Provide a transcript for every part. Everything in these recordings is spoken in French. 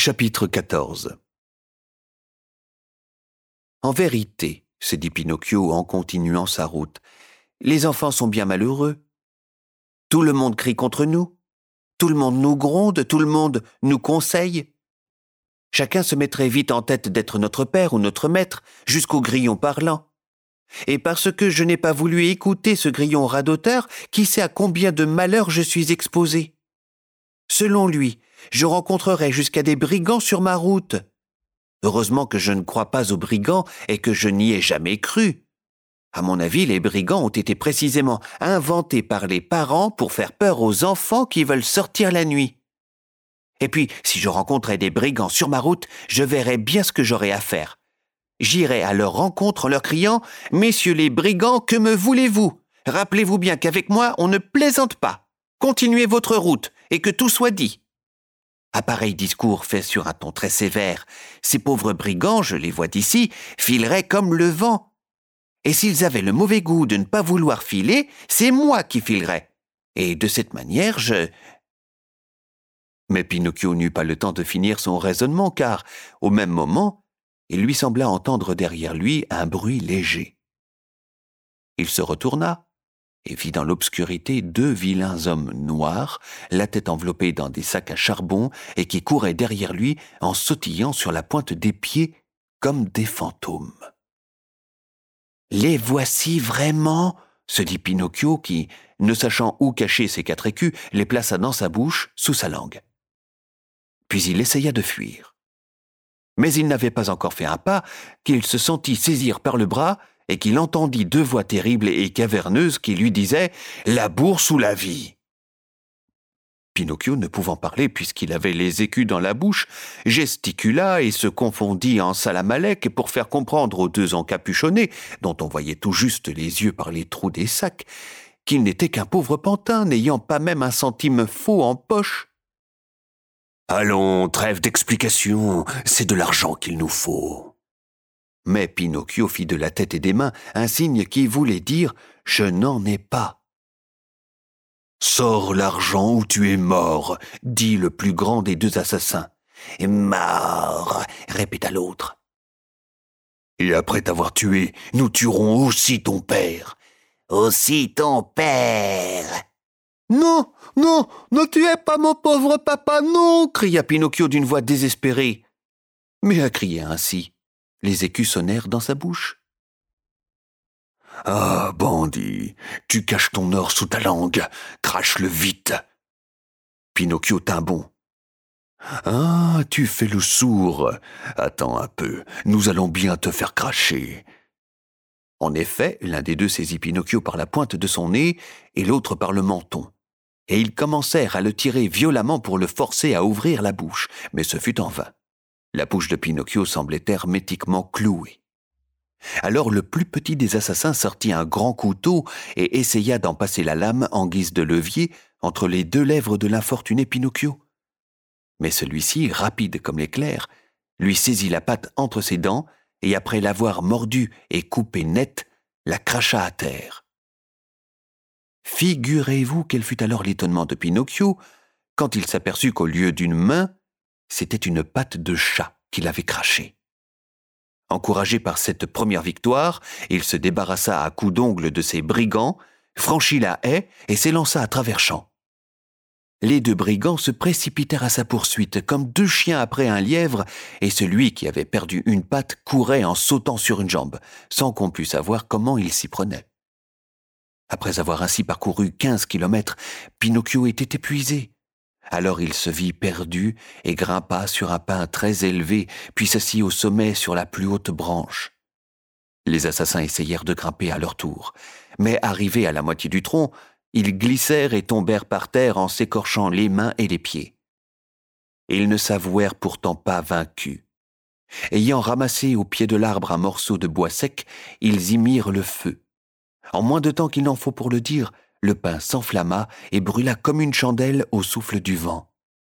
Chapitre 14. En vérité, se dit Pinocchio en continuant sa route, les enfants sont bien malheureux. Tout le monde crie contre nous, tout le monde nous gronde, tout le monde nous conseille. Chacun se mettrait vite en tête d'être notre père ou notre maître, jusqu'au grillon parlant. Et parce que je n'ai pas voulu écouter ce grillon radoteur, qui sait à combien de malheurs je suis exposé. Selon lui, je rencontrerai jusqu'à des brigands sur ma route. Heureusement que je ne crois pas aux brigands et que je n'y ai jamais cru. À mon avis, les brigands ont été précisément inventés par les parents pour faire peur aux enfants qui veulent sortir la nuit. Et puis, si je rencontrais des brigands sur ma route, je verrais bien ce que j'aurais à faire. J'irai à leur rencontre en leur criant « Messieurs les brigands, que me voulez-vous? Rappelez-vous bien qu'avec moi, on ne plaisante pas. Continuez votre route et que tout soit dit. » À pareil discours fait sur un ton très sévère, ces pauvres brigands, je les vois d'ici, fileraient comme le vent. Et s'ils avaient le mauvais goût de ne pas vouloir filer, c'est moi qui filerais. Et de cette manière, Mais Pinocchio n'eut pas le temps de finir son raisonnement, car, au même moment, il lui sembla entendre derrière lui un bruit léger. Il se retourna et vit dans l'obscurité deux vilains hommes noirs, la tête enveloppée dans des sacs à charbon, et qui couraient derrière lui en sautillant sur la pointe des pieds comme des fantômes. « Les voici vraiment ?» se dit Pinocchio qui, ne sachant où cacher ses 4 écus, les plaça dans sa bouche, sous sa langue. Puis il essaya de fuir. Mais il n'avait pas encore fait un pas qu'il se sentit saisir par le bras et qu'il entendit 2 voix terribles et caverneuses qui lui disaient « La bourse ou la vie ?» Pinocchio, ne pouvant parler puisqu'il avait les écus dans la bouche, gesticula et se confondit en salamalek pour faire comprendre aux 2 encapuchonnés, dont on voyait tout juste les yeux par les trous des sacs, qu'il n'était qu'un pauvre pantin, n'ayant pas même un centime faux en poche. « Allons, trêve d'explications, c'est de l'argent qu'il nous faut. » Mais Pinocchio fit de la tête et des mains un signe qui voulait dire « Je n'en ai pas ». « Sors l'argent ou tu es mort », dit le plus grand des 2 assassins. « Mort », répéta l'autre. « Et après t'avoir tué, nous tuerons aussi ton père. »« Aussi ton père !»« Non, non, ne tuez pas mon pauvre papa, non !» cria Pinocchio d'une voix désespérée. Mais à crier ainsi, les écus sonnèrent dans sa bouche. « Ah, bandit, tu caches ton or sous ta langue, crache-le vite !» Pinocchio tint bon. « Ah, tu fais le sourd. Attends un peu, nous allons bien te faire cracher. » En effet, l'un des 2 saisit Pinocchio par la pointe de son nez et l'autre par le menton. Et ils commencèrent à le tirer violemment pour le forcer à ouvrir la bouche, mais ce fut en vain. La bouche de Pinocchio semblait hermétiquement clouée. Alors le plus petit des assassins sortit un grand couteau et essaya d'en passer la lame en guise de levier entre les 2 lèvres de l'infortuné Pinocchio. Mais celui-ci, rapide comme l'éclair, lui saisit la patte entre ses dents et après l'avoir mordue et coupée net, la cracha à terre. Figurez-vous quel fut alors l'étonnement de Pinocchio quand il s'aperçut qu'au lieu d'une main, c'était une patte de chat qu'il avait crachée. Encouragé par cette première victoire, il se débarrassa à coups d'ongles de ses brigands, franchit la haie et s'élança à travers champs. Les 2 brigands se précipitèrent à sa poursuite, comme 2 chiens après un lièvre, et celui qui avait perdu une patte courait en sautant sur une jambe, sans qu'on pût savoir comment il s'y prenait. Après avoir ainsi parcouru 15 kilomètres, Pinocchio était épuisé. Alors il se vit perdu et grimpa sur un pin très élevé, puis s'assit au sommet sur la plus haute branche. Les assassins essayèrent de grimper à leur tour, mais arrivés à la moitié du tronc, ils glissèrent et tombèrent par terre en s'écorchant les mains et les pieds. Ils ne s'avouèrent pourtant pas vaincus. Ayant ramassé au pied de l'arbre un morceau de bois sec, ils y mirent le feu. En moins de temps qu'il n'en faut pour le dire, le pin s'enflamma et brûla comme une chandelle au souffle du vent.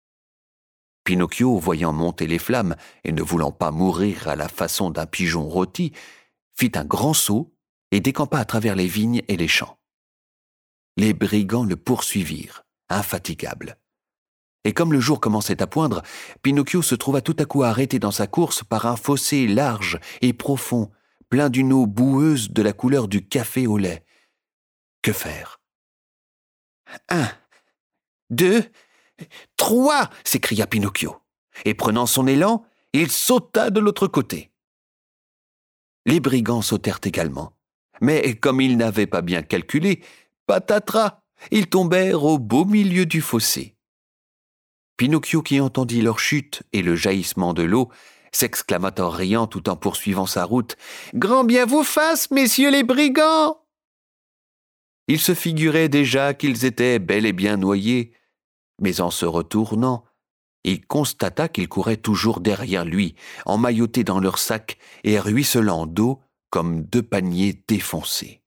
Pinocchio, voyant monter les flammes et ne voulant pas mourir à la façon d'un pigeon rôti, fit un grand saut et décampa à travers les vignes et les champs. Les brigands le poursuivirent, infatigables. Et comme le jour commençait à poindre, Pinocchio se trouva tout à coup arrêté dans sa course par un fossé large et profond, plein d'une eau boueuse de la couleur du café au lait. Que faire? 1, 2, 3 s'écria Pinocchio, et prenant son élan, il sauta de l'autre côté. Les brigands sautèrent également, mais comme ils n'avaient pas bien calculé, patatras, ils tombèrent au beau milieu du fossé. Pinocchio, qui entendit leur chute et le jaillissement de l'eau, s'exclama en riant tout en poursuivant sa route. « Grand bien vous fasse, messieurs les brigands !» Il se figurait déjà qu'ils étaient bel et bien noyés, mais en se retournant, il constata qu'ils couraient toujours derrière lui, emmaillotés dans leurs sacs et ruisselant d'eau comme 2 paniers défoncés.